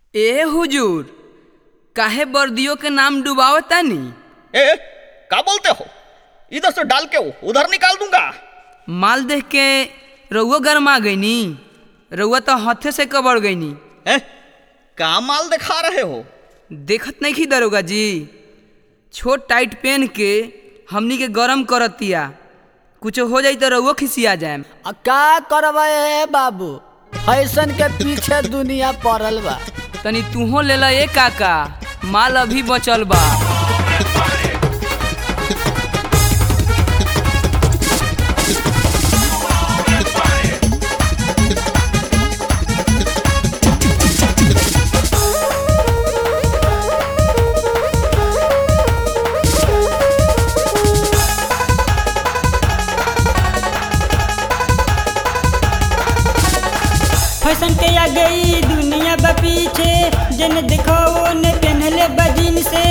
ए हुजूर, काहे बर्दियों के नाम डुबावतानी? ए, क्या बोलते हो? इधर से डाल के उधर निकाल दूंगा। माल देख के रउआ गरमा गईनी। रउआ तो हाथे से कबड़ गईनी। क्या माल दिखा रहे हो? देखत नहीं की दरोगा जी, छोट टाइट पेन के हमनी के गरम करतिया। कुछ हो जाई तो रउआ खिसिया जाए। का करबे बाबू, फैशन के पीछे दुनिया पड़ल बा। तनी तूहो ले ला ए काका, माल अभी बचल बा। फैशन के आ गई दुनिया बा पीछे, जन देखो वो ने पहनले बजीन से।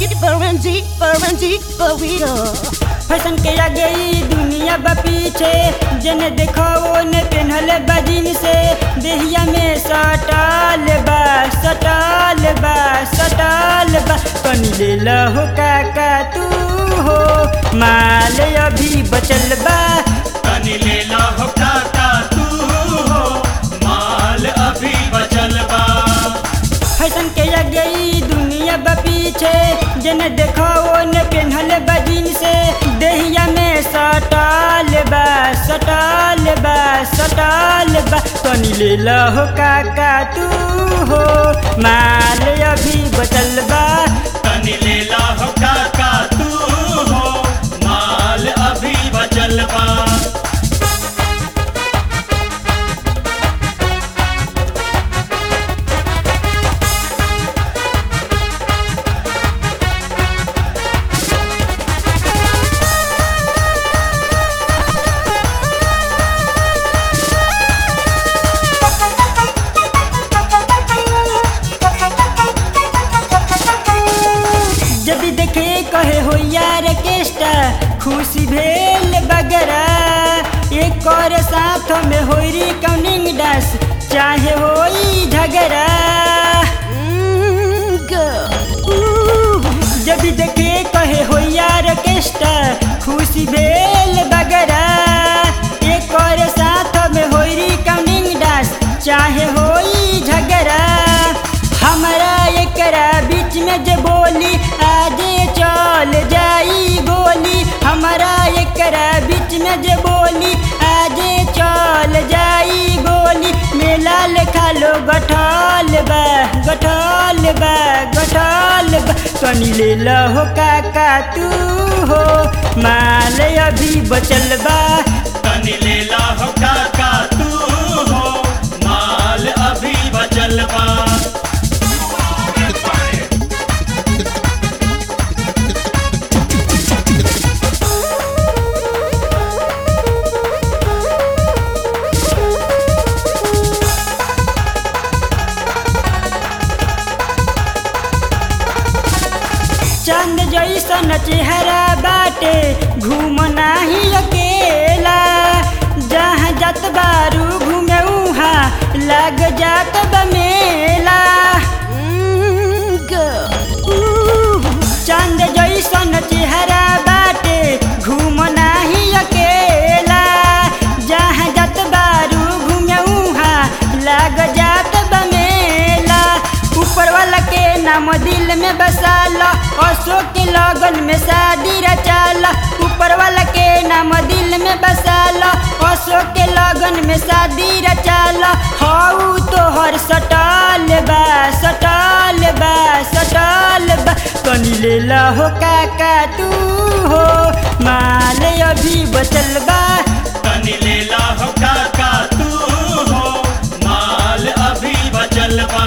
फैशन के आ गई दुनिया बा पीछे, जन देखो वो ने पहनले बजीन से। देहिया में सटाल बा, सटाल बा, सटाल बा। कनी ले लहो काका तू हो, माल अभी बचल बा। कनी ले लहो काका तू हो, माल अभी बचल बा। फैशन के आ गई दुनिया बा पीछे, जन देखो वो ने पहनले बजीन से। देहिया में सटाल बा, सटाल बा, सटाल बा। कनी ले लहो काका तू हो, माल अभी बचल बा। कनी ले लहो काका तू हो, माल अभी बचल बा। जब देखे कहे हो यार केष्टा, खुशी भेल बगरा। एक और साथ में होरी काउनिंग डांस, चाहे होई झगड़ा। जब देखे कहे हो यार केष्टा, खुशी भेल बगरा। एक और साथ में होरी काउनिंग डांस, चाहे होई झगड़ा। हमारा एकरा बीच में जे बोली, आगे चल जाई गोली। हमारा एकरा बीच में जे बोली, आगे चल जाई गोली। मेला लेखा लो गठल बा, गठल बा, गठल बा। कनी ले लहो काका तू हो, माल अभी बचल बा। कनी ले लहो काका तू हो, माल अभी बचल बा। चांद जैसन चेहरा बाटे, घूमना ही अकेला। जहाँ जात बारू घूमे उहाँ लग जात बा मेला। चांद जैसन चेहरा बाटे, घूमना ही अकेला। जहाँ जात बारू घूमे उहाँ लग जात बा मेला। ऊपर वाला के नाम दिल में बसाला, अशोक के लगन में शादी रचाला। ऊपर वाला के नाम दिल में बसाला, अशोक के लगन में शादी रचाला। हाउ तो हर सटाल बा, सटाल बा, सटाल बा। कनी ले लहो काका तू हो, माल अभी बचल बा। कनी ले लहो काका तू हो, माल अभी बचल बा।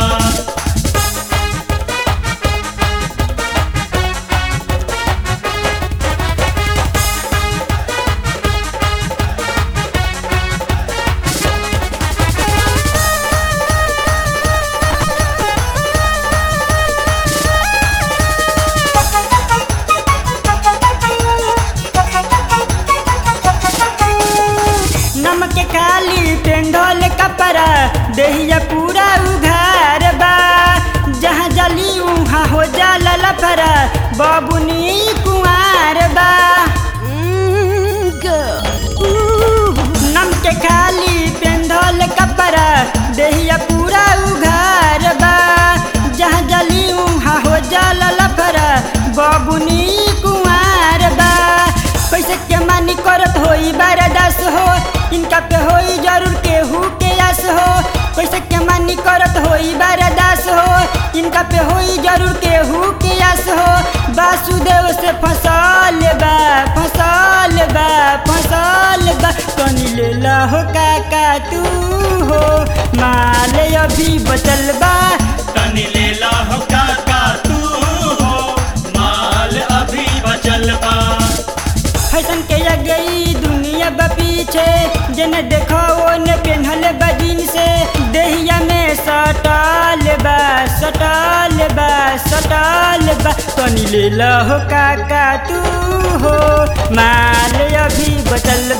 इनका पे होई जरूर केहू के आस हो। वासुदेव से फसल बा फसल बा फसल बा तनी ले ला हो काका तू हो माल अभी बचल बा। तनी ले ला हो काका तू हो माल अभी बचल बा। फैशन के गई दुनिया बा पीछे जने देखो ओने पेन्हल बा जींसे देहिया में सटल बा सटल बा सटल बा तनी ले ला हो काका तू हो माल अभी बचल